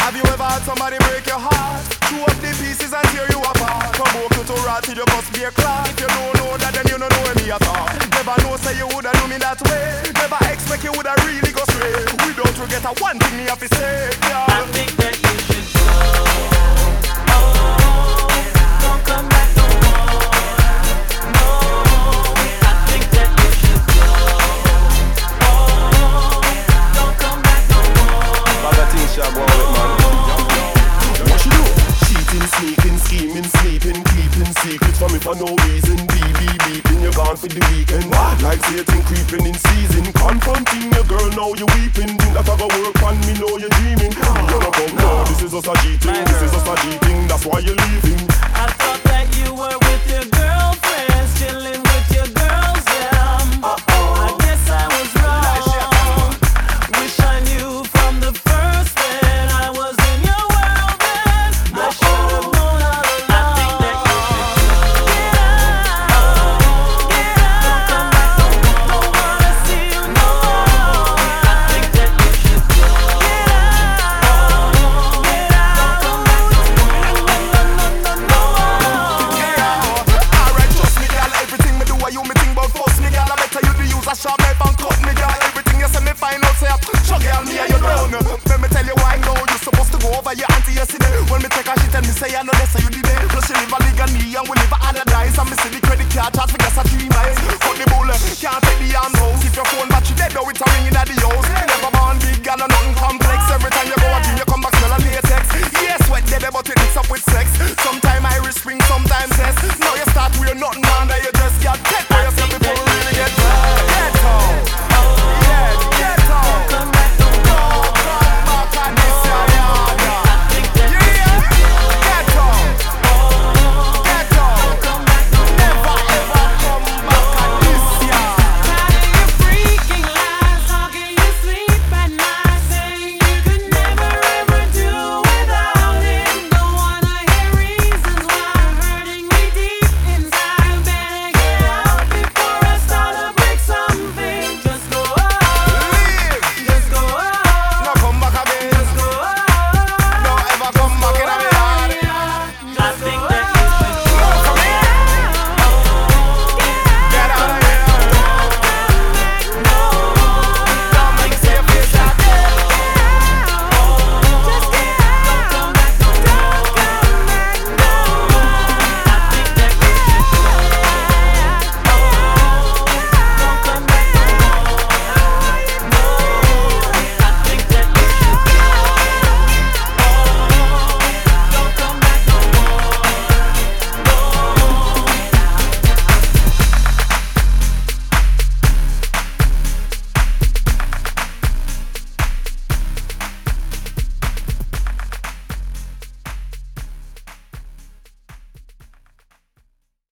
Have you ever had somebody break your heart? Chew up the pieces and tear you apart. Provoke you to rot till you must be a clock. If you don't know that, then you don't know me at all. Never know say you woulda do me that way. Never expect you woulda really go straight. Without regret, I one thing me have to say, girl. I think that you should go. Oh, don't come back no more. No, I think that you should go. Oh, don't come back no more. Bag of things she a go with, man. What she do? Cheating, sneaking, scheming, sleeping, keeping secrets from me for no reason. Beeping, you're gone for the weekend. Like Satan creeping in season. Confronting your girl, now you weeping. Think that I go work on me, know you're dreaming. You're not come, no, this is just a cheating. This is just a cheating, that's why you're leaving. I thought that you were with your girlfriends, chilling with your girls, I guess I was wrong. Wish I knew from the first when I was in your world then. I should have known all along. I think that you should go. Get out, don't come back no more. Don't wanna see you no more. I think that you should go. Get out, don't come back no more. No. Alright, trust me, girl. Everything me do, you me think about force me, girl. I better you to use a sharp knife and cut me, girl. Everything you say me find out, say sure, girl, me and you down. Let me tell you why now. You supposed to go over your auntie yesterday. When me take a shit and me say I know this, so you did it. Plus she live a legal knee and we live a paradise. And me see the credit card charge for gas a 3 miles.